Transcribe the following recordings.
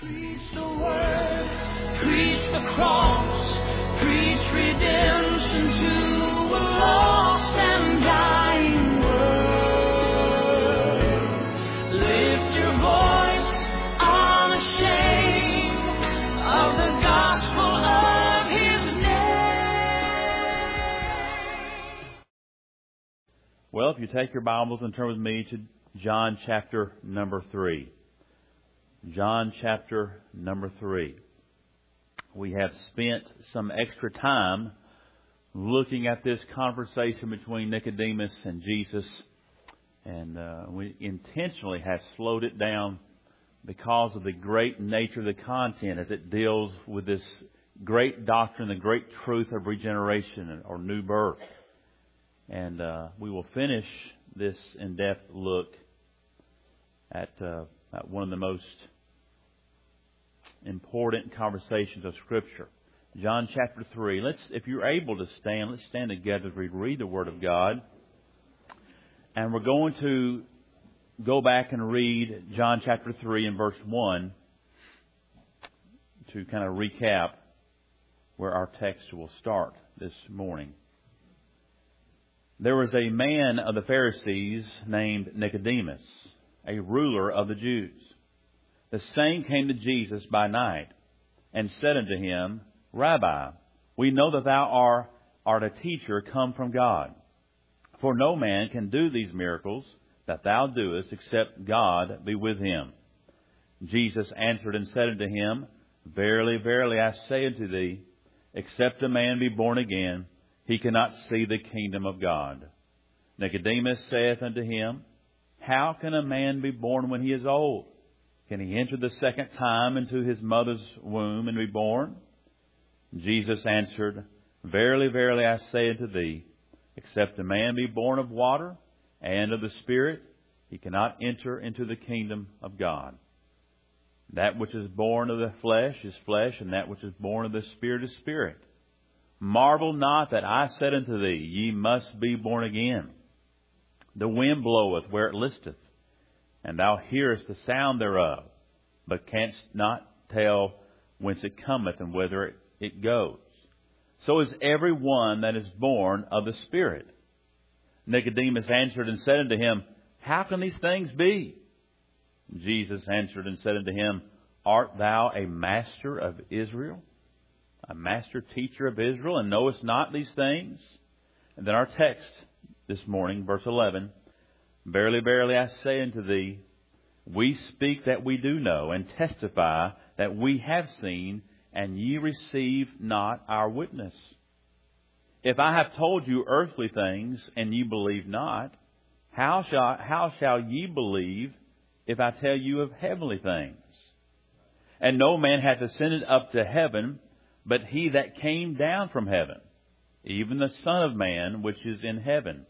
Preach the word, preach the cross, preach redemption to a lost and dying world. Lift your voice unashamed of the gospel of His name. Well, if you take your Bibles and turn with me to John chapter number 3. John chapter number 3. We have spent some extra time looking at this conversation between Nicodemus and Jesus, and we intentionally have slowed it down because of the great nature of the content as it deals with this great doctrine, the great truth of regeneration or new birth. And we will finish this in-depth look at one of the most important conversations of Scripture. John chapter 3. If you're able to stand, let's stand together as we read the Word of God. And we're going to go back and read John chapter 3 and verse 1 to kind of recap where our text will start this morning. There was a man of the Pharisees named Nicodemus, a ruler of the Jews. The same came to Jesus by night and said unto him, Rabbi, we know that thou art a teacher come from God. For no man can do these miracles that thou doest except God be with him. Jesus answered and said unto him, Verily, verily, I say unto thee, except a man be born again, he cannot see the kingdom of God. Nicodemus saith unto him, How can a man be born when he is old? Can he enter the second time into his mother's womb and be born? Jesus answered, Verily, verily, I say unto thee, except a man be born of water and of the Spirit, he cannot enter into the kingdom of God. That which is born of the flesh is flesh, and that which is born of the Spirit is spirit. Marvel not that I said unto thee, Ye must be born again. The wind bloweth where it listeth, and thou hearest the sound thereof, but canst not tell whence it cometh and whither it goes. So is every one that is born of the Spirit. Nicodemus answered and said unto him, How can these things be? Jesus answered and said unto him, Art thou a master of Israel, a master teacher of Israel, and knowest not these things? And then our text this morning, verse 11, Verily, verily, I say unto thee, we speak that we do know, and testify that we have seen, and ye receive not our witness. If I have told you earthly things, and ye believe not, how shall ye believe if I tell you of heavenly things? And no man hath ascended up to heaven, but he that came down from heaven, even the Son of Man which is in heaven.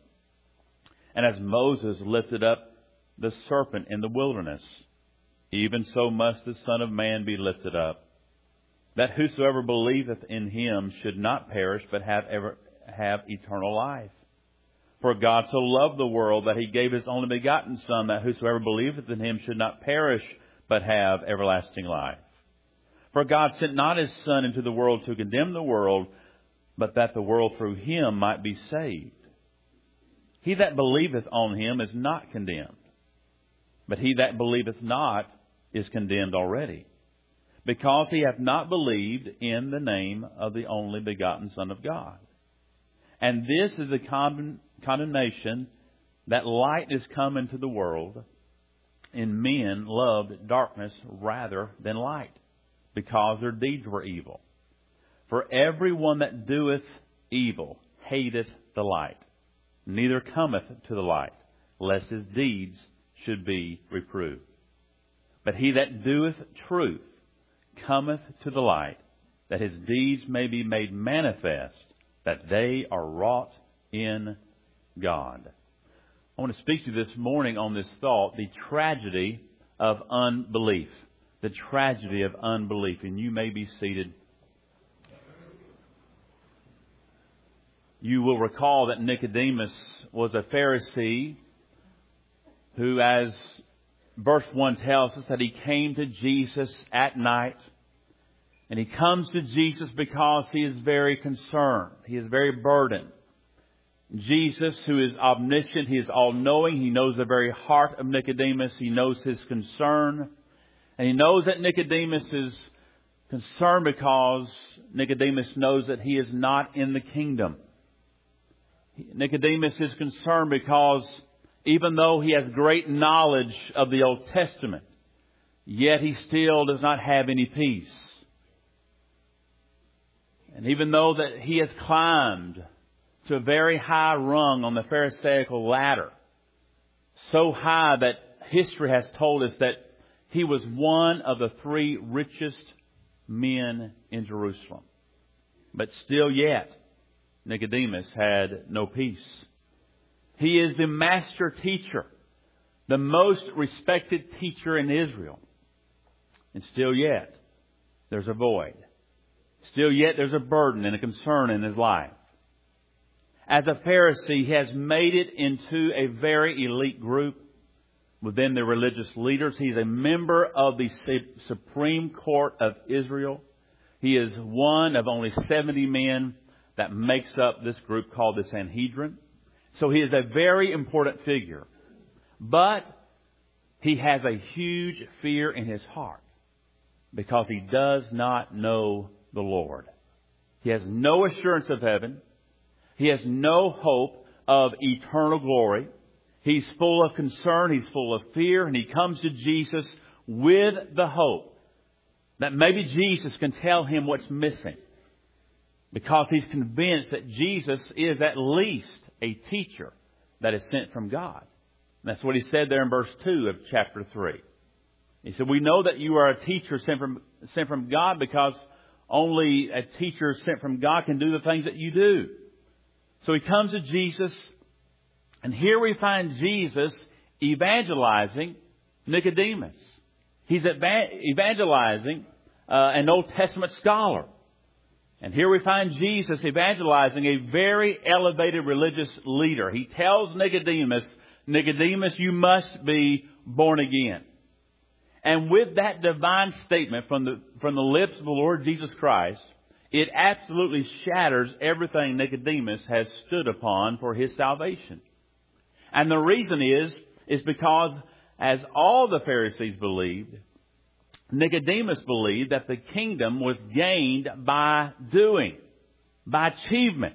And as Moses lifted up the serpent in the wilderness, even so must the Son of Man be lifted up, that whosoever believeth in him should not perish, but have eternal life. For God so loved the world that he gave his only begotten Son, that whosoever believeth in him should not perish, but have everlasting life. For God sent not his Son into the world to condemn the world, but that the world through him might be saved. He that believeth on him is not condemned, but he that believeth not is condemned already, because he hath not believed in the name of the only begotten Son of God. And this is the condemnation, that light is come into the world, and men loved darkness rather than light, because their deeds were evil. For every one that doeth evil hateth the light, neither cometh to the light, lest his deeds should be reproved. But he that doeth truth cometh to the light, that his deeds may be made manifest, that they are wrought in God. I want to speak to you this morning on this thought, the tragedy of unbelief. The tragedy of unbelief. And you may be seated. You will recall that Nicodemus was a Pharisee who, as verse 1 tells us that he came to Jesus at night. And he comes to Jesus because he is very concerned. He is very burdened. Jesus, who is omniscient, he is all-knowing. He knows the very heart of Nicodemus. He knows his concern. And he knows that Nicodemus is concerned because Nicodemus knows that he is not in the kingdom. Nicodemus is concerned because even though he has great knowledge of the Old Testament, yet he still does not have any peace. And even though that he has climbed to a very high rung on the Pharisaical ladder, so high that history has told us that he was one of the 3 richest men in Jerusalem. But still yet, Nicodemus had no peace. He is the master teacher, the most respected teacher in Israel. And still yet, there's a void. Still yet, there's a burden and a concern in his life. As a Pharisee, he has made it into a very elite group within the religious leaders. He's a member of the Supreme Court of Israel. He is one of only 70 men that makes up this group called the Sanhedrin. So he is a very important figure. But he has a huge fear in his heart because he does not know the Lord. He has no assurance of heaven. He has no hope of eternal glory. He's full of concern. He's full of fear. And he comes to Jesus with the hope that maybe Jesus can tell him what's missing, because he's convinced that Jesus is at least a teacher that is sent from God. And that's what he said there in verse 2 of chapter 3. He said, we know that you are a teacher sent from God because only a teacher sent from God can do the things that you do. So he comes to Jesus, and here we find Jesus evangelizing Nicodemus. He's evangelizing an Old Testament scholar. And here we find Jesus evangelizing a very elevated religious leader. He tells Nicodemus, Nicodemus, you must be born again. And with that divine statement from the lips of the Lord Jesus Christ, it absolutely shatters everything Nicodemus has stood upon for his salvation. And the reason is because, as all the Pharisees believed, Nicodemus believed that the kingdom was gained by doing, by achievement.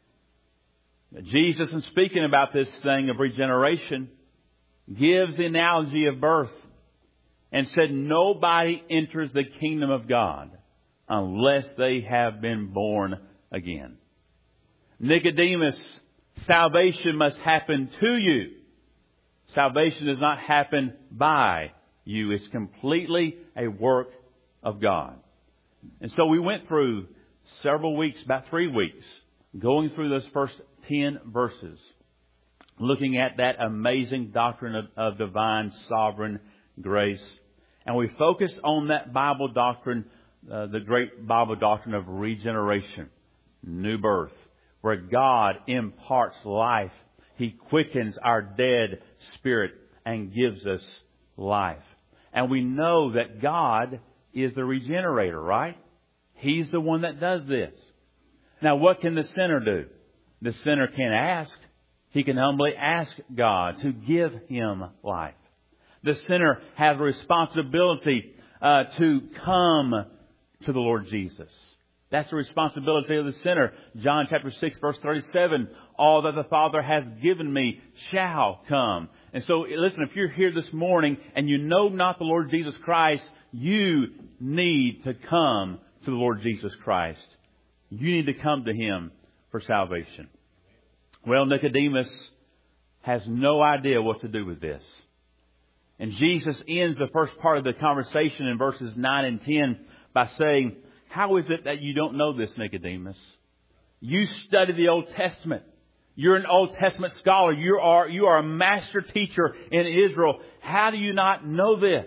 Jesus, in speaking about this thing of regeneration, gives the analogy of birth and said nobody enters the kingdom of God unless they have been born again. Nicodemus, salvation must happen to you. Salvation does not happen by you. It's completely a work of God. And so we went through several weeks, about 3 weeks, going through those first 10 verses, looking at that amazing doctrine of divine sovereign grace. And we focused on that Bible doctrine, the great Bible doctrine of regeneration, new birth, where God imparts life. He quickens our dead spirit and gives us life. And we know that God is the regenerator, right? He's the one that does this. Now, what can the sinner do? The sinner can ask. He can humbly ask God to give him life. The sinner has a responsibility to come to the Lord Jesus. That's the responsibility of the sinner. John chapter 6, verse 37, all that the Father has given me shall come. And so, listen, if you're here this morning and you know not the Lord Jesus Christ, you need to come to the Lord Jesus Christ. You need to come to Him for salvation. Well, Nicodemus has no idea what to do with this. And Jesus ends the first part of the conversation in verses 9 and 10 by saying, how is it that you don't know this, Nicodemus? You study the Old Testament. You're an Old Testament scholar. You are a master teacher in Israel. How do you not know this?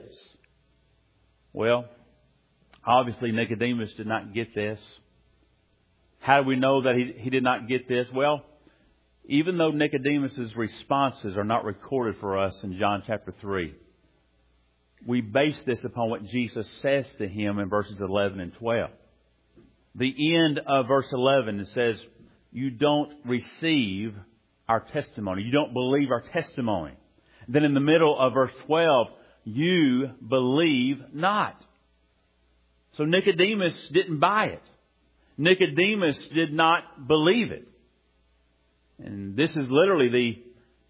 Well, obviously Nicodemus did not get this. How do we know that he did not get this? Well, even though Nicodemus's responses are not recorded for us in John chapter 3, we base this upon what Jesus says to him in verses 11 and 12. The end of verse 11, it says, you don't receive our testimony. You don't believe our testimony. Then in the middle of verse 12, you believe not. So Nicodemus didn't buy it. Nicodemus did not believe it. And this is literally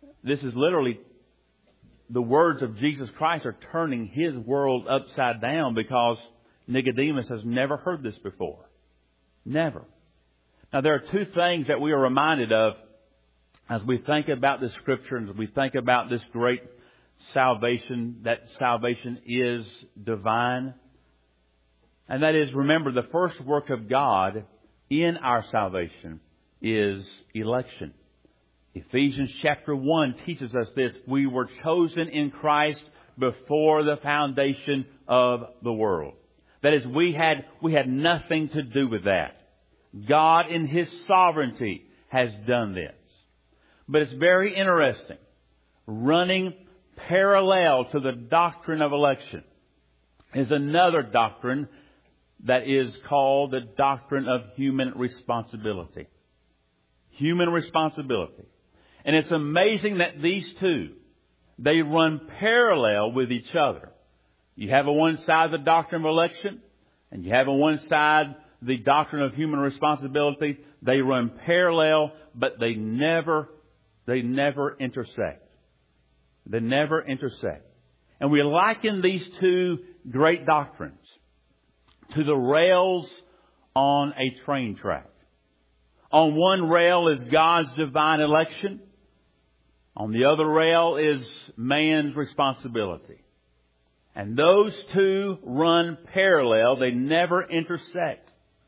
the words of Jesus Christ are turning his world upside down, because Nicodemus has never heard this before. Never. Now there are two things that we are reminded of as we think about this Scripture and as we think about this great salvation, that salvation is divine. And that is, remember, the first work of God in our salvation is election. Ephesians chapter 1 teaches us this. We were chosen in Christ before the foundation of the world. That is, we had nothing to do with that. God in His sovereignty has done this. But it's very interesting. Running parallel to the doctrine of election is another doctrine that is called the doctrine of human responsibility. Human responsibility. And it's amazing that these two, they run parallel with each other. You have on one side the doctrine of election, and you have on one side the doctrine of human responsibility. They run parallel, but they never intersect. They never intersect. And we liken these two great doctrines to the rails on a train track. On one rail is God's divine election. On the other rail is man's responsibility. And those two run parallel. They never intersect.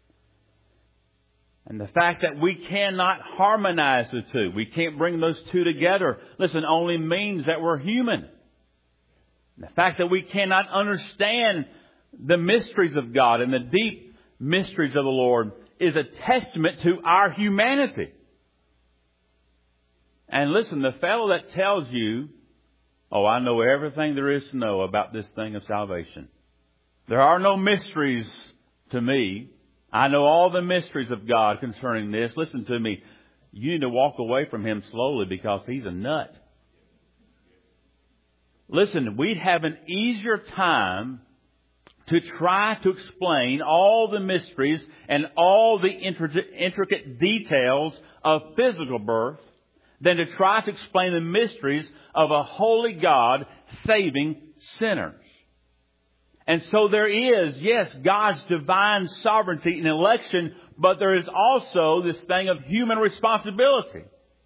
And the fact that we cannot harmonize the two, we can't bring those two together, listen, only means that we're human. The fact that we cannot understand the mysteries of God and the deep mysteries of the Lord is a testament to our humanity. And listen, the fellow that tells you, oh, I know everything there is to know about this thing of salvation. There are no mysteries to me. I know all the mysteries of God concerning this. Listen to me. You need to walk away from him slowly, because he's a nut. Listen, we'd have an easier time to try to explain all the mysteries and all the intricate details of physical birth than to try to explain the mysteries of a holy God saving sinners. And so there is, yes, God's divine sovereignty in election, but there is also this thing of human responsibility.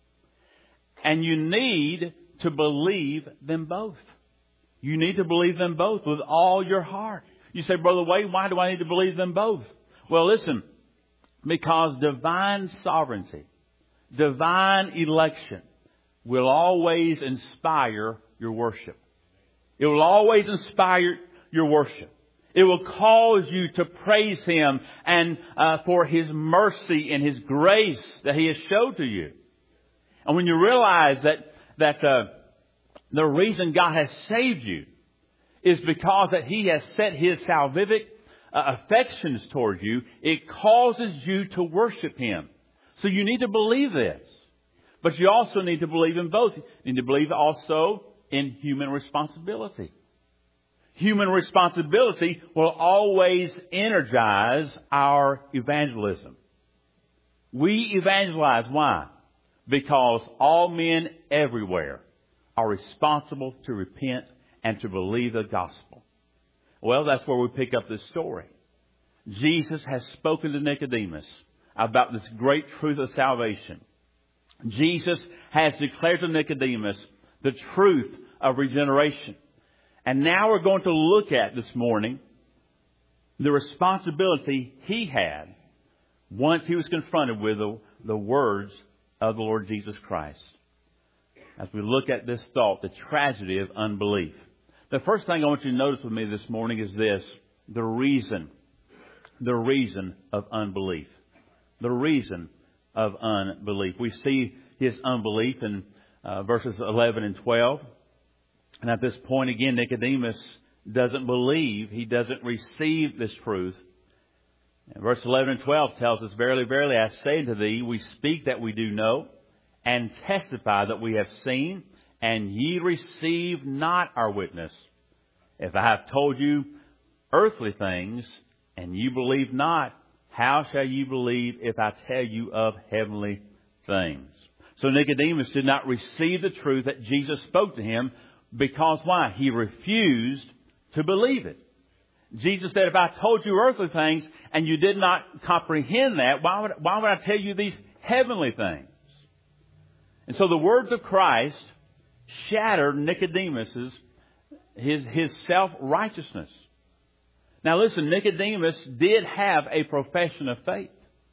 And you need to believe them both. You need to believe them both with all your heart. You say, Brother Wade, why do I need to believe them both? Well, listen, because divine sovereignty, divine election will always inspire your worship. It will always inspire your worship. It will cause you to praise Him and for His mercy and His grace that He has showed to you. And when you realize that the reason God has saved you is because that He has set His salvific affections toward you, it causes you to worship Him. So you need to believe this. But you also need to believe in both. You need to believe also in human responsibility. Human responsibility will always energize our evangelism. We evangelize. Why? Because all men everywhere are responsible to repent and to believe the gospel. Well, that's where we pick up this story. Jesus has spoken to Nicodemus about this great truth of salvation. Jesus has declared to Nicodemus the truth of regeneration. And now we're going to look at this morning the responsibility he had once he was confronted with the words of the Lord Jesus Christ. As we look at this thought, the tragedy of unbelief. The first thing I want you to notice with me this morning is this: the reason of unbelief. The reason of unbelief. We see his unbelief in verses 11 and 12. And at this point, again, Nicodemus doesn't believe, he doesn't receive this truth. And verse 11 and 12 tells us, Verily, verily, I say unto thee, we speak that we do know, and testify that we have seen, and ye receive not our witness. If I have told you earthly things, and you believe not, how shall you believe if I tell you of heavenly things? So Nicodemus did not receive the truth that Jesus spoke to him because why? He refused to believe it. Jesus said, if I told you earthly things and you did not comprehend that, why would I tell you these heavenly things? And so the words of Christ shattered Nicodemus's his self-righteousness. Now listen, Nicodemus did have a profession of faith.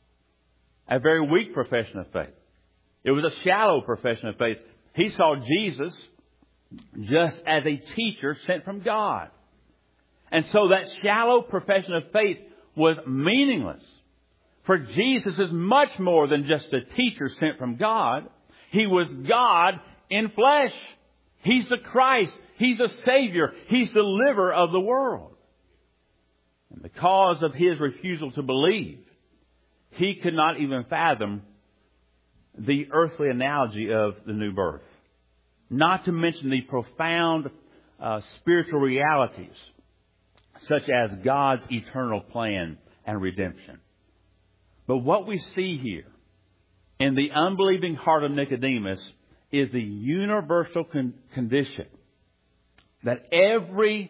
A very weak profession of faith. It was a shallow profession of faith. He saw Jesus just as a teacher sent from God. And so that shallow profession of faith was meaningless. For Jesus is much more than just a teacher sent from God. He was God in flesh. He's the Christ. He's the Savior. He's the deliverer of the world. And because of his refusal to believe, he could not even fathom the earthly analogy of the new birth. Not to mention the profound spiritual realities, such as God's eternal plan and redemption. But what we see here in the unbelieving heart of Nicodemus is the universal condition that every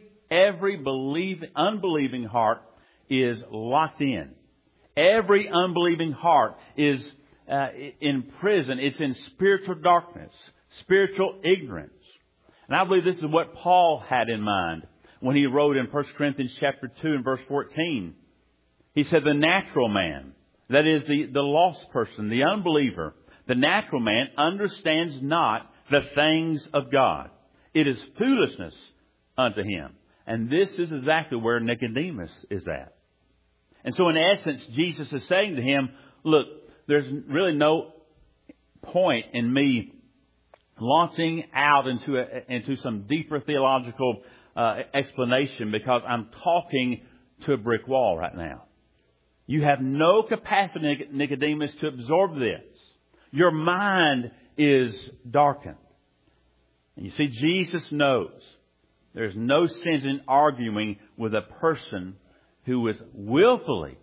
unbelieving heart is locked in. Every unbelieving heart is in prison. It's in spiritual darkness, spiritual ignorance. And I believe this is what Paul had in mind when he wrote in 1 Corinthians chapter 2 and verse 14. He said, the natural man, that is the lost person, the unbeliever, the natural man understands not the things of God. It is foolishness unto him. And this is exactly where Nicodemus is at. And so in essence, Jesus is saying to him, look, there's really no point in me launching out into some deeper theological explanation because I'm talking to a brick wall right now. You have no capacity, Nicodemus, to absorb this. Your mind is darkened. And you see, Jesus knows there's no sense in arguing with a person who is willfully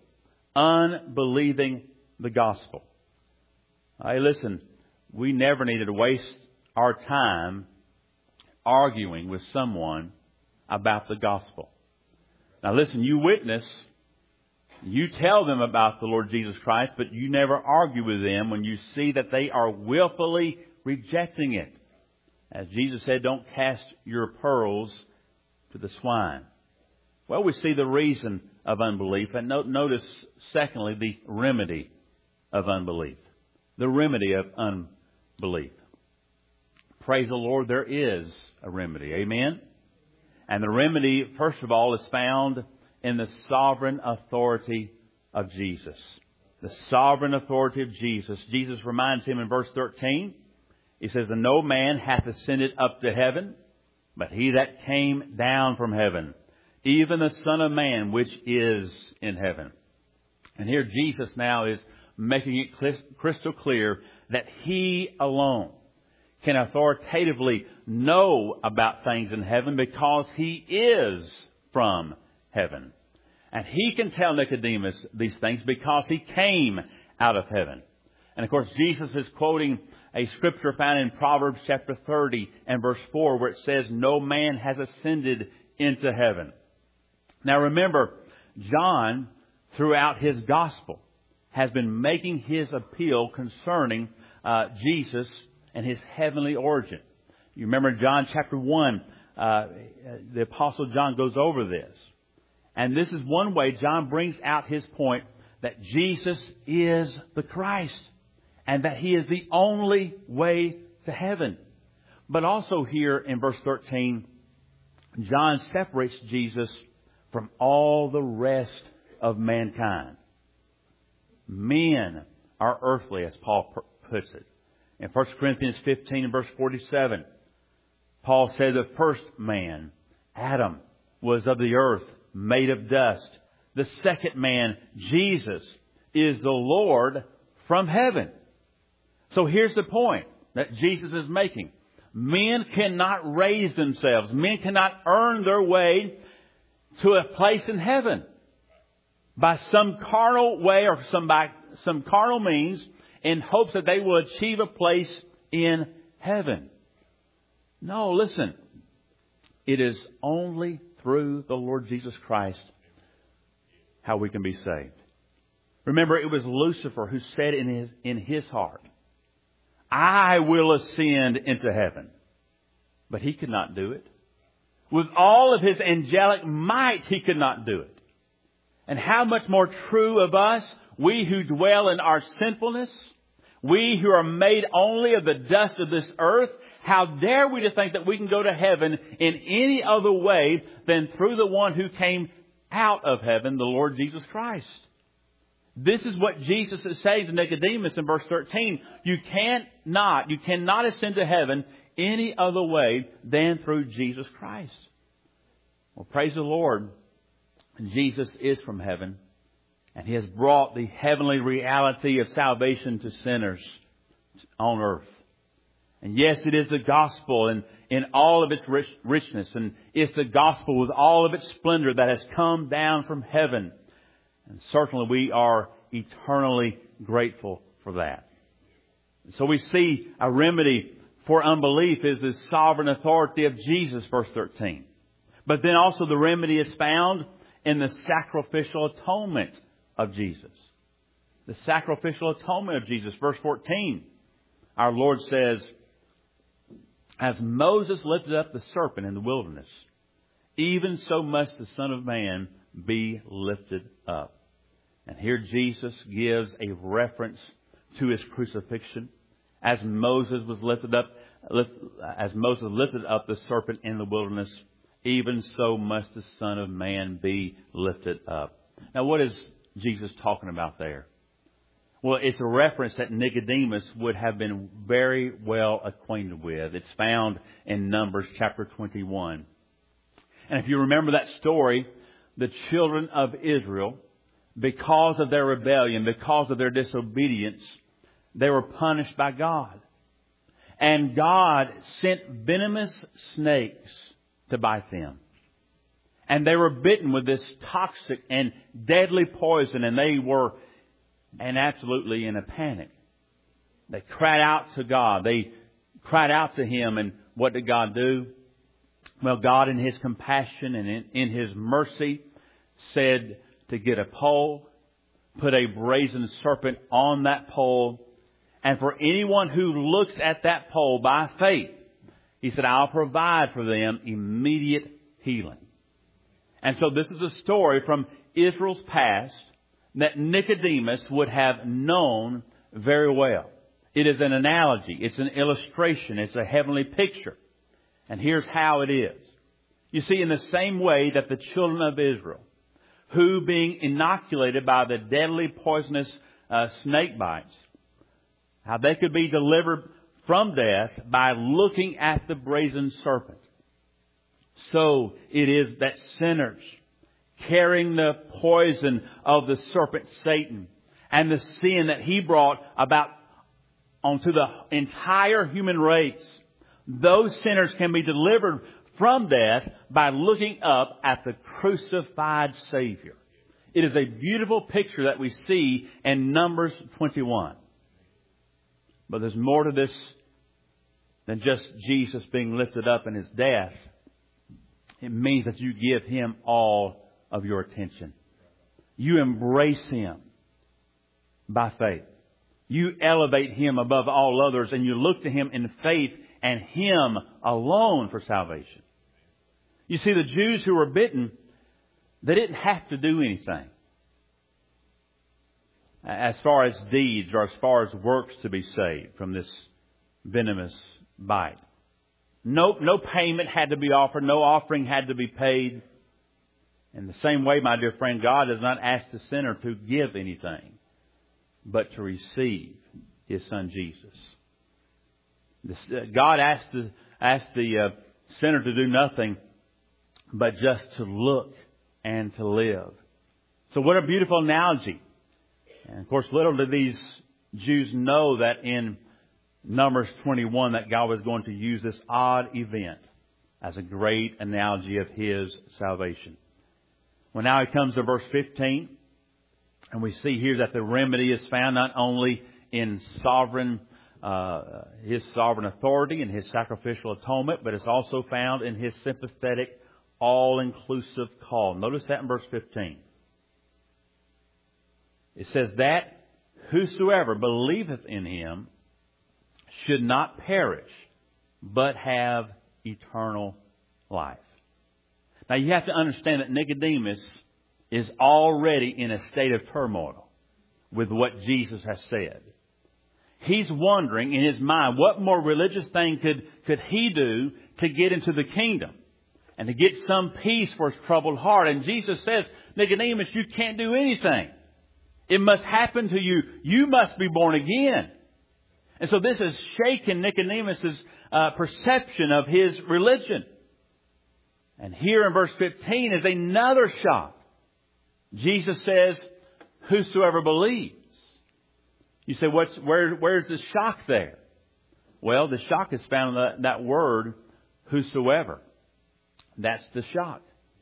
unbelieving the gospel. Hey, listen, we never needed to waste our time arguing with someone about the gospel. Now listen, you witness, you tell them about the Lord Jesus Christ, but you never argue with them when you see that they are willfully rejecting it. As Jesus said, don't cast your pearls to the swine. Well, we see the reason of unbelief. And notice, secondly, the remedy of unbelief. The remedy of unbelief. Praise the Lord, there is a remedy. Amen? And the remedy, first of all, is found in the sovereign authority of Jesus. The sovereign authority of Jesus. Jesus reminds him in verse 13. He says, and no man hath ascended up to heaven, but he that came down from heaven, even the Son of Man, which is in heaven. And here Jesus now is making it crystal clear that he alone can authoritatively know about things in heaven because he is from heaven. And he can tell Nicodemus these things because he came out of heaven. And of course, Jesus is quoting a scripture found in Proverbs chapter 30 and verse 4 where it says, no man has ascended into heaven. Now remember, John, throughout his gospel, has been making his appeal concerning Jesus and his heavenly origin. You remember John chapter 1, the Apostle John goes over this. And this is one way John brings out his point that Jesus is the Christ and that he is the only way to heaven. But also here in verse 13, John separates Jesus from all the rest of mankind. Men are earthly, as Paul puts it. In 1 Corinthians 15 and verse 47, Paul said the first man, Adam, was of the earth, made of dust. The second man, Jesus, is the Lord from heaven. So here's the point that Jesus is making. Men cannot raise themselves. Men cannot earn their way to a place in heaven by some carnal way or by some carnal means in hopes that they will achieve a place in heaven. No, listen. It is only through the Lord Jesus Christ how we can be saved. Remember, it was Lucifer who said in his heart, I will ascend into heaven. But he could not do it. With all of his angelic might, he could not do it. And how much more true of us, we who dwell in our sinfulness, we who are made only of the dust of this earth, how dare we to think that we can go to heaven in any other way than through the one who came out of heaven, the Lord Jesus Christ. This is what Jesus is saying to Nicodemus in verse 13. You cannot ascend to heaven any other way than through Jesus Christ. Well, praise the Lord. Jesus is from heaven, and He has brought the heavenly reality of salvation to sinners on earth. And yes, it is the gospel in all of its richness, and it's the gospel with all of its splendor that has come down from heaven. And certainly we are eternally grateful for that. So we see a remedy for unbelief is the sovereign authority of Jesus, verse 13. But then also the remedy is found in the sacrificial atonement of Jesus. The sacrificial atonement of Jesus, verse 14. Our Lord says, as Moses lifted up the serpent in the wilderness, even so must the Son of Man be lifted up. And here Jesus gives a reference to His crucifixion. As Moses lifted up the serpent in the wilderness, even so must the Son of Man be lifted up. Now, what is Jesus talking about there? Well, it's a reference that Nicodemus would have been very well acquainted with. It's found in Numbers chapter 21. And if you remember that story, the children of Israel, because of their rebellion, because of their disobedience, they were punished by God. And God sent venomous snakes to bite them. And they were bitten with this toxic and deadly poison, and they were absolutely in a panic. They cried out to God. They cried out to Him, and what did God do? Well, God in His compassion and in His mercy said to get a pole, put a brazen serpent on that pole, and for anyone who looks at that pole by faith, He said, I'll provide for them immediate healing. And so this is a story from Israel's past that Nicodemus would have known very well. It is an analogy. It's an illustration. It's a heavenly picture. And here's how it is. You see, in the same way that the children of Israel, who being inoculated by the deadly poisonous snake bites, how they could be delivered from death by looking at the brazen serpent. So it is that sinners, carrying the poison of the serpent Satan and the sin that he brought about onto the entire human race, those sinners can be delivered from death by looking up at the crucified Savior. It is a beautiful picture that we see in Numbers 21. But there's more to this than just Jesus being lifted up in His death. It means that you give Him all of your attention. You embrace Him by faith. You elevate Him above all others, and you look to Him in faith and Him alone for salvation. You see, the Jews who were bitten, they didn't have to do anything as far as deeds or as far as works to be saved from this venomous bite. No payment had to be offered. No offering had to be paid. In the same way, my dear friend, God does not ask the sinner to give anything, but to receive His Son Jesus. God asked the sinner to do nothing but just to look and to live. So what a beautiful analogy. And of course, little did these Jews know that in Numbers 21 that God was going to use this odd event as a great analogy of His salvation. Well, now He comes to verse 15, and we see here that the remedy is found not only in His sovereign authority and His sacrificial atonement, but it's also found in His sympathetic, all-inclusive call. Notice that in verse 15. It says that whosoever believeth in Him should not perish, but have eternal life. Now you have to understand that Nicodemus is already in a state of turmoil with what Jesus has said. He's wondering in his mind, what more religious thing could he do to get into the kingdom and to get some peace for his troubled heart? And Jesus says, Nicodemus, you can't do anything. It must happen to you. You must be born again. And so this has shaken Nicodemus' perception of his religion. And here in verse 15 is another shock. Jesus says, whosoever believes. You say, where's the shock there? Well, the shock is found in that word, whosoever. That's the shock.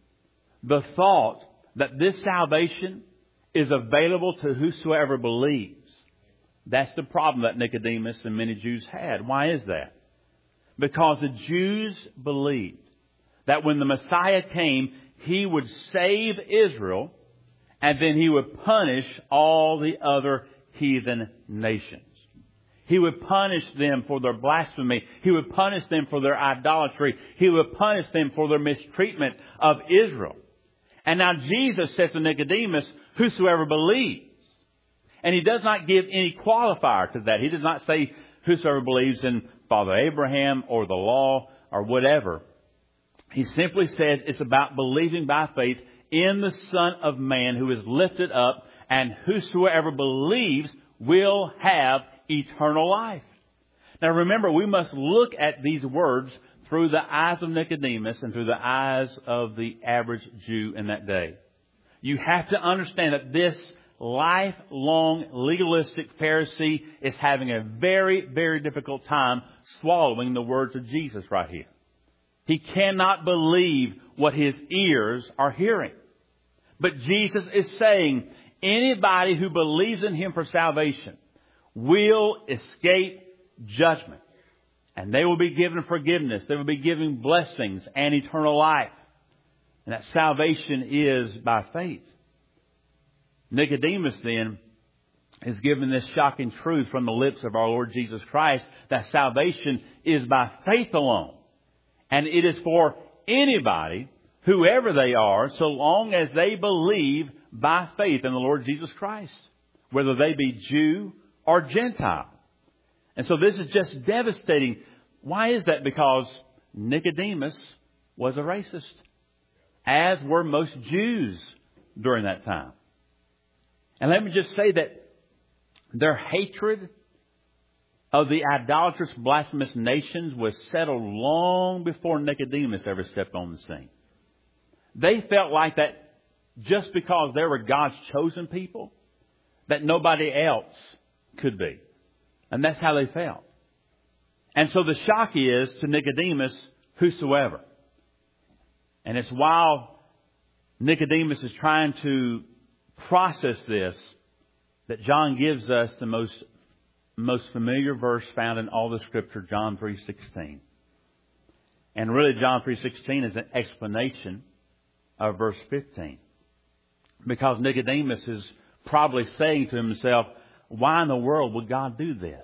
The thought that this salvation is available to whosoever believes. That's the problem that Nicodemus and many Jews had. Why is that? Because the Jews believed that when the Messiah came, He would save Israel and then He would punish all the other heathen nations. He would punish them for their blasphemy. He would punish them for their idolatry. He would punish them for their mistreatment of Israel. And now Jesus says to Nicodemus, whosoever believes. And He does not give any qualifier to that. He does not say whosoever believes in Father Abraham or the law or whatever. He simply says it's about believing by faith in the Son of Man who is lifted up, and whosoever believes will have eternal life. Now remember, we must look at these words through the eyes of Nicodemus and through the eyes of the average Jew in that day. You have to understand that this lifelong legalistic Pharisee is having a very, very difficult time swallowing the words of Jesus right here. He cannot believe what his ears are hearing. But Jesus is saying anybody who believes in Him for salvation will escape judgment. And they will be given forgiveness. They will be given blessings and eternal life. And that salvation is by faith. Nicodemus then is given this shocking truth from the lips of our Lord Jesus Christ that salvation is by faith alone. And it is for anybody, whoever they are, so long as they believe by faith in the Lord Jesus Christ, whether they be Jew or Gentile. And so this is just devastating. Why is that? Because Nicodemus was a racist, as were most Jews during that time. And let me just say that their hatred of the idolatrous, blasphemous nations was settled long before Nicodemus ever stepped on the scene. They felt like that just because they were God's chosen people, that nobody else could be. And that's how they felt. And so the shock is to Nicodemus, whosoever. And it's while Nicodemus is trying to process this that John gives us the most familiar verse found in all the Scripture, John 3:16. And really John 3:16 is an explanation of verse 15. Because Nicodemus is probably saying to himself, why in the world would God do this?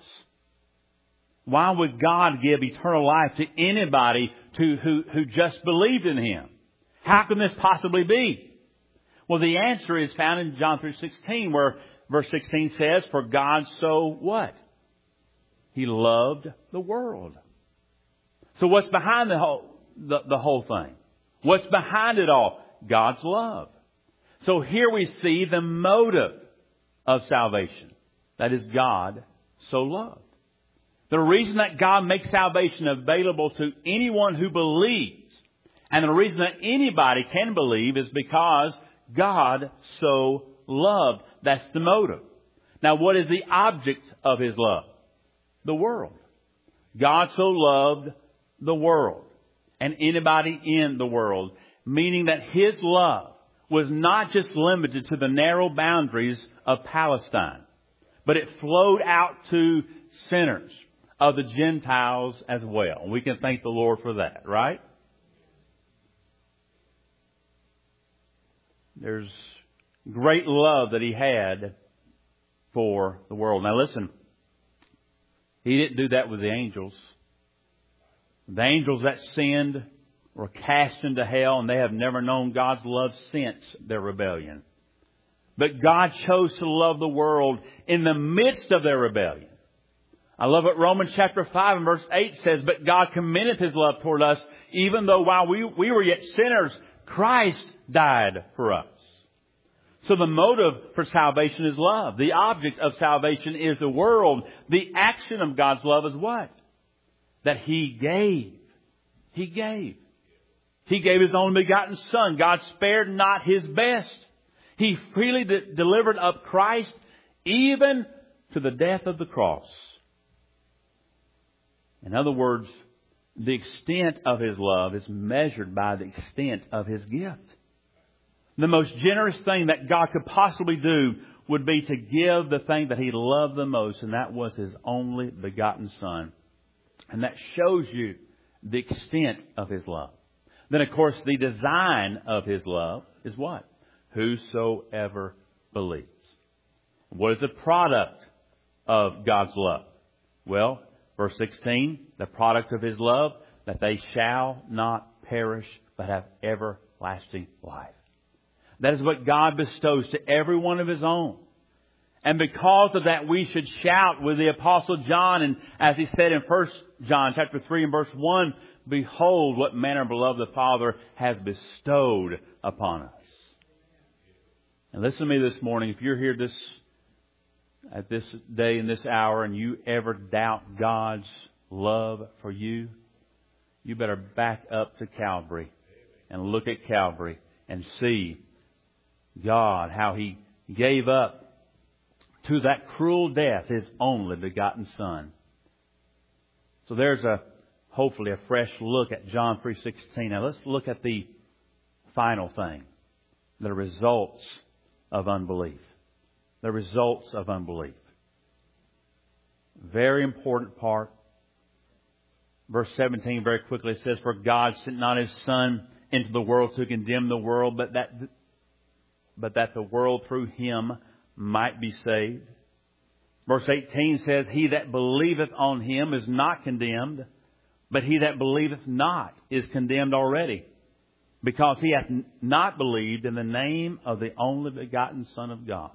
Why would God give eternal life to anybody who just believed in Him? How can this possibly be? Well, the answer is found in John 3:16, where verse 16 says, for God so what? He loved the world. So what's behind the whole thing? What's behind it all? God's love. So here we see the motive of salvation. That is, God so loved. The reason that God makes salvation available to anyone who believes And the reason that anybody can believe is because God so loved. That's the motive. Now, what is the object of His love? The world. God so loved the world and anybody in the world, meaning that His love was not just limited to the narrow boundaries of Palestine, but it flowed out to sinners of the Gentiles as well. We can thank the Lord for that, right? There's great love that He had for the world. Now listen, He didn't do that with the angels. The angels that sinned were cast into hell, and they have never known God's love since their rebellion. But God chose to love the world in the midst of their rebellion. I love what Romans chapter 5 and verse 8 says, "But God commendeth His love toward us, even though while we were yet sinners, Christ died for us." So the motive for salvation is love. The object of salvation is the world. The action of God's love is what? That He gave. He gave. He gave His only begotten Son. God spared not His best. He freely delivered up Christ even to the death of the cross. In other words, the extent of His love is measured by the extent of His gift. The most generous thing that God could possibly do would be to give the thing that He loved the most, and that was His only begotten Son. And that shows you the extent of His love. Then, of course, the design of His love is what? Whosoever believes. What is the product of God's love? Well, verse 16, the product of His love, that they shall not perish, but have everlasting life. That is what God bestows to every one of His own. And because of that, we should shout with the Apostle John, and as he said in 1 John chapter 3 and verse 1, "Behold, what manner of beloved the Father has bestowed upon us." And listen to me this morning. If you're here at this day and this hour, and you ever doubt God's love for you, you better back up to Calvary and look at Calvary and see God, how He gave up to that cruel death His only begotten Son. So there's hopefully a fresh look at John 3:16. Now let's look at the final thing. The results of unbelief. The results of unbelief. Very important part. Verse 17 very quickly says, "For God sent not His Son into the world to condemn the world, but that the world through Him might be saved." Verse 18 says, "He that believeth on Him is not condemned, but he that believeth not is condemned already, because he hath not believed in the name of the only begotten Son of God."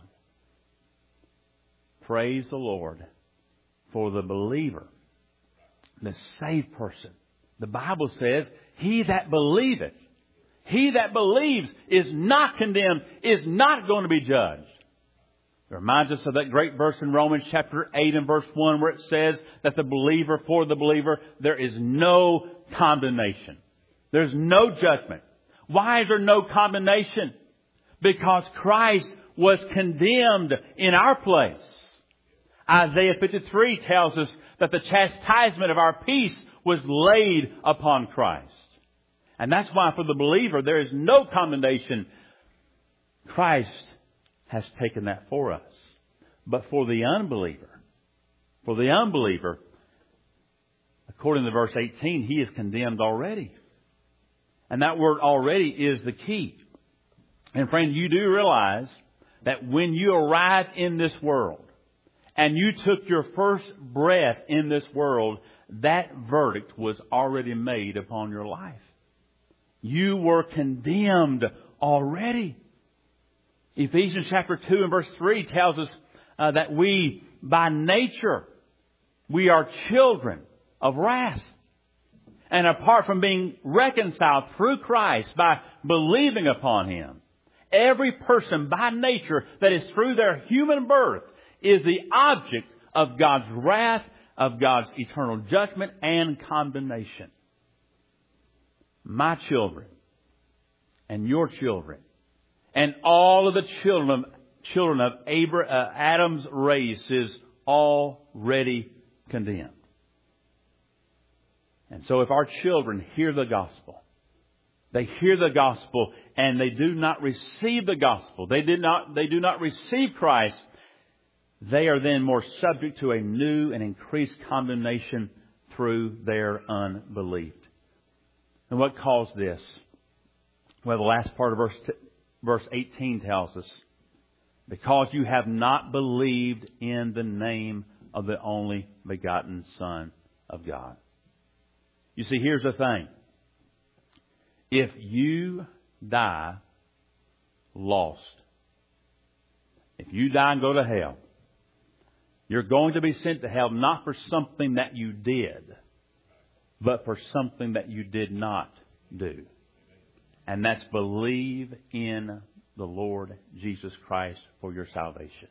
Praise the Lord for the believer, the saved person. The Bible says, "He that believeth," he that believes is not condemned, is not going to be judged. It reminds us of that great verse in Romans chapter 8 and verse 1 where it says that for the believer, there is no condemnation. There's no judgment. Why is there no condemnation? Because Christ was condemned in our place. Isaiah 53 tells us that the chastisement of our peace was laid upon Christ. And that's why for the believer there is no condemnation. Christ has taken that for us. But for the unbeliever, according to verse 18, he is condemned already. And that word "already" is the key. And friend, you do realize that when you arrived in this world and you took your first breath in this world, that verdict was already made upon your life. You were condemned already. Ephesians chapter 2 and verse 3 tells us that we, by nature, we are children of wrath. And apart from being reconciled through Christ by believing upon Him, every person by nature that is through their human birth is the object of God's wrath, of God's eternal judgment and condemnation. my children and your children and all of the children of Adam's race is already condemned. And so if our children hear the gospel, they hear the gospel and they do not receive the gospel, they do not receive Christ, they are then more subject to a new and increased condemnation through their unbelief. And what caused this? Well, the last part of verse 18 tells us, because you have not believed in the name of the only begotten Son of God. You see, here's the thing. If you die lost, if you die and go to hell, you're going to be sent to hell not for something that you did, but for something that you did not do. And that's believe in the Lord Jesus Christ for your salvation.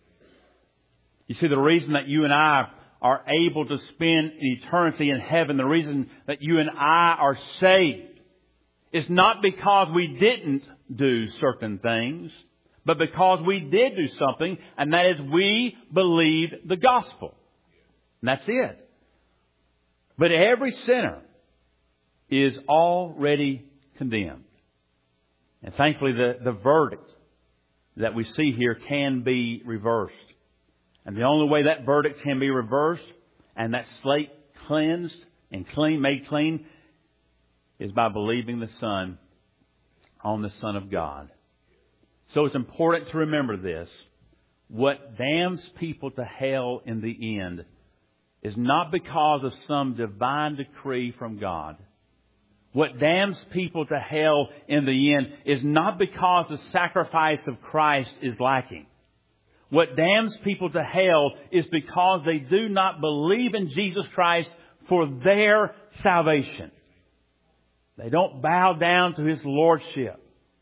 You see, the reason that you and I are able to spend eternity in heaven, the reason that you and I are saved, is not because we didn't do certain things, but because we did do something, and that is we believed the gospel. And that's it. But every sinner is already condemned. And thankfully the verdict that we see here can be reversed. And the only way that verdict can be reversed and that slate cleansed and made clean is by believing the Son on the Son of God. So it's important to remember this. What damns people to hell in the end is not because of some divine decree from God. What damns people to hell in the end is not because the sacrifice of Christ is lacking. What damns people to hell is because they do not believe in Jesus Christ for their salvation. They don't bow down to His Lordship.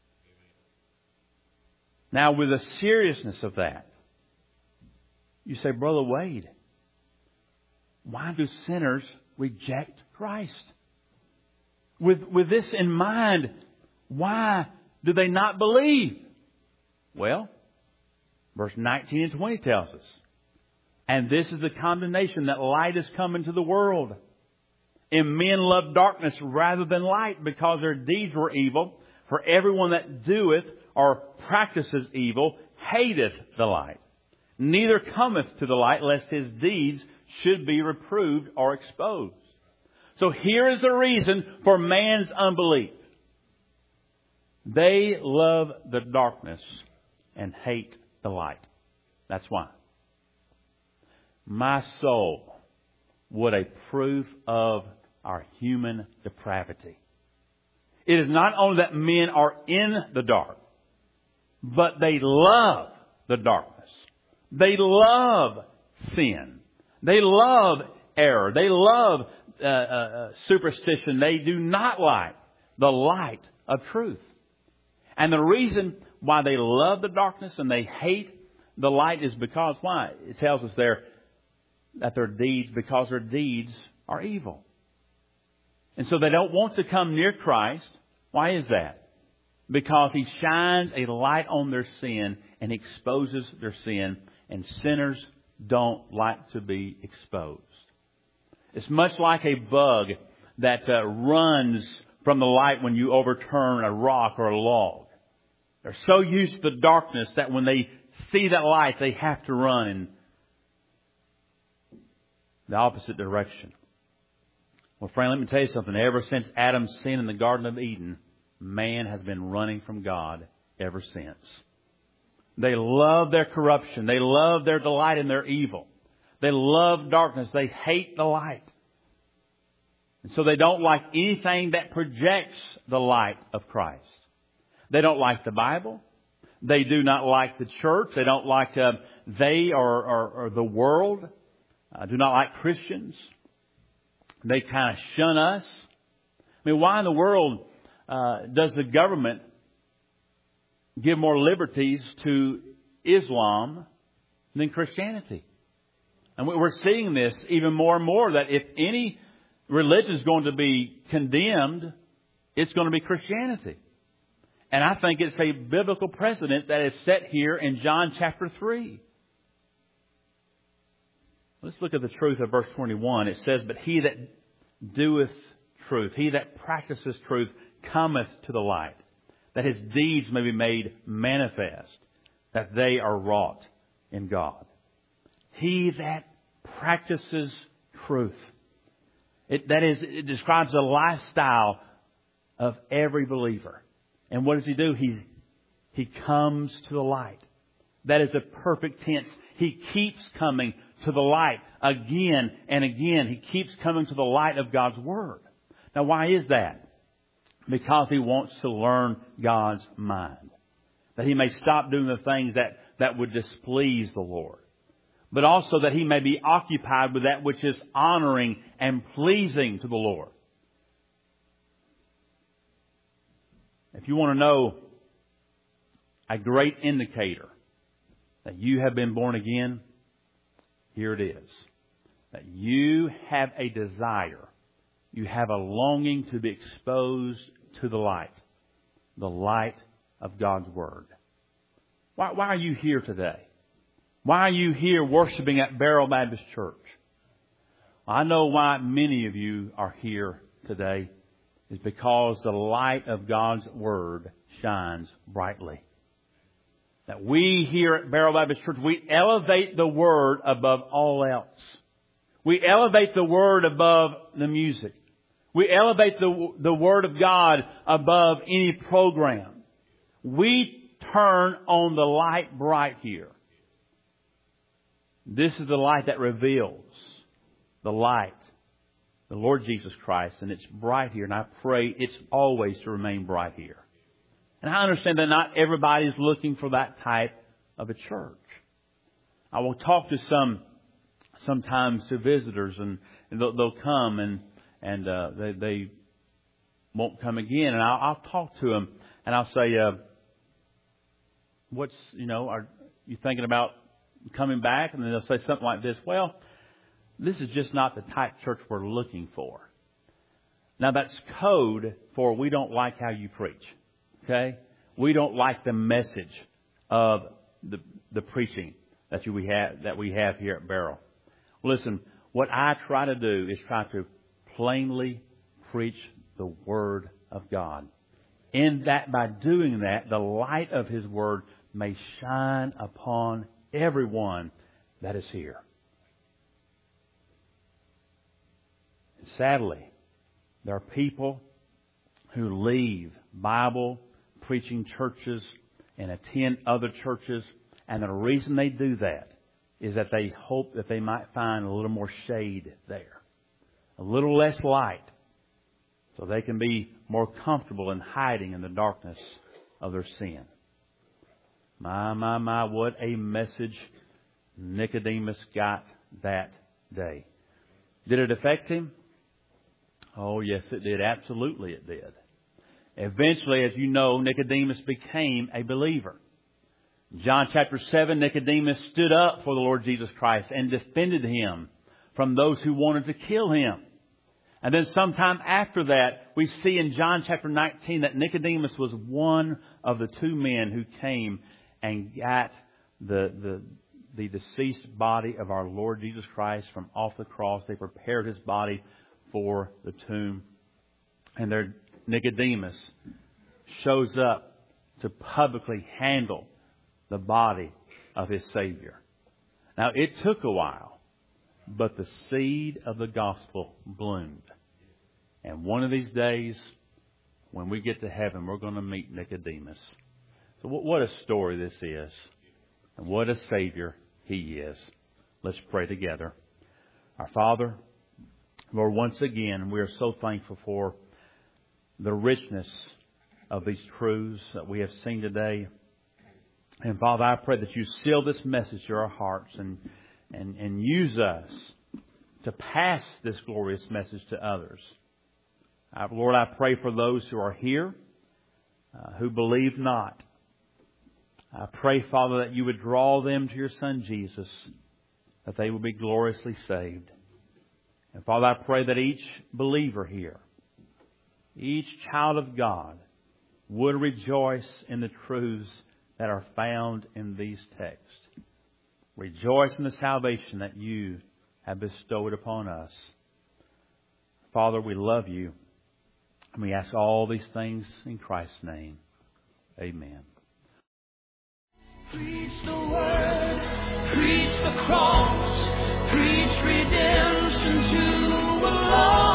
Now, with the seriousness of that, you say, Brother Wade, why do sinners reject Christ? With this in mind, why do they not believe? Well, verse 19 and 20 tells us, and this is the condemnation, that light is come into the world. And men love darkness rather than light, because their deeds were evil. For everyone that doeth or practices evil hateth the light, neither cometh to the light, lest his deeds should be reproved or exposed. So here is the reason for man's unbelief. They love the darkness and hate the light. That's why. My soul, what a proof of our human depravity. It is not only that men are in the dark, but they love the darkness. They love sin. They love error. They love superstition. They do not like the light of truth. And the reason why they love the darkness and they hate the light is because why? It tells us there that because their deeds are evil. And so they don't want to come near Christ. Why is that? Because He shines a light on their sin and exposes their sin. And sinners don't like to be exposed. It's much like a bug that runs from the light when you overturn a rock or a log. They're so used to the darkness that when they see that light, they have to run in the opposite direction. Well, friend, let me tell you something. Ever since Adam's sin in the Garden of Eden, man has been running from God ever since. They love their corruption. They love their delight in their evil. They love darkness. They hate the light. And so they don't like anything that projects the light of Christ. They don't like the Bible. They do not like the church. They don't like or the world. Do not like Christians. They kind of shun us. I mean, why in the world does the government give more liberties to Islam than Christianity? And we're seeing this even more and more, that if any religion is going to be condemned, it's going to be Christianity. And I think it's a biblical precedent that is set here in John chapter 3. Let's look at the truth of verse 21. It says, "But he that doeth truth, he that practices truth, cometh to the light, that his deeds may be made manifest, that they are wrought in God." He that practices truth. It describes the lifestyle of every believer. And what does he do? He comes to the light. That is the perfect tense. He keeps coming to the light again and again. He keeps coming to the light of God's Word. Now, why is that? Because he wants to learn God's mind. That he may stop doing the things that would displease the Lord. But also that he may be occupied with that which is honoring and pleasing to the Lord. If you want to know a great indicator that you have been born again, here it is. That you have a desire, you have a longing to be exposed to the light of God's Word. Why are you here today? Why are you here worshiping at Beryl Baptist Church? I know why many of you are here today is because the light of God's Word shines brightly. That we here at Beryl Baptist Church, we elevate the Word above all else. We elevate the Word above the music. We elevate the Word of God above any program. We turn on the light bright here. This is the light that reveals the light, the Lord Jesus Christ, and it's bright here, and I pray it's always to remain bright here. And I understand that not everybody is looking for that type of a church. I will talk to sometimes to visitors, and they'll come and they won't come again, and I'll talk to them, and I'll say, are you thinking about coming back? And then they'll say something like this: well, this is just not the type of church we're looking for. Now that's code for we don't like how you preach. Okay? We don't like the message of the preaching that we have here at Beryl. Listen, what I try to do is try to plainly preach the Word of God. In that, by doing that, the light of His Word may shine upon everyone that is here. And sadly, there are people who leave Bible preaching churches and attend other churches, and the reason they do that is that they hope that they might find a little more shade there, a little less light, so they can be more comfortable in hiding in the darkness of their sin. My, what a message Nicodemus got that day. Did it affect him? Oh, yes, it did. Absolutely it did. Eventually, as you know, Nicodemus became a believer. In John chapter 7, Nicodemus stood up for the Lord Jesus Christ and defended Him from those who wanted to kill Him. And then sometime after that, we see in John chapter 19 that Nicodemus was one of the two men who came and got the deceased body of our Lord Jesus Christ from off the cross. They prepared His body for the tomb. And there Nicodemus shows up to publicly handle the body of his Savior. Now, it took a while, but the seed of the gospel bloomed. And one of these days, when we get to heaven, we're going to meet Nicodemus. So what a story this is. And what a Savior He is. Let's pray together. Our Father, Lord, once again, we are so thankful for the richness of these truths that we have seen today. And Father, I pray that You seal this message to our hearts and use us to pass this glorious message to others. Lord, I pray for those who are here, who believe not. I pray, Father, that You would draw them to Your Son Jesus, that they will be gloriously saved. And Father, I pray that each believer here each child of God would rejoice in the truths that are found in these texts. Rejoice in the salvation that you have bestowed upon us. Father, we love you. And we ask all these things in Christ's name. Amen. Preach the word, preach the cross, preach redemption to the lost.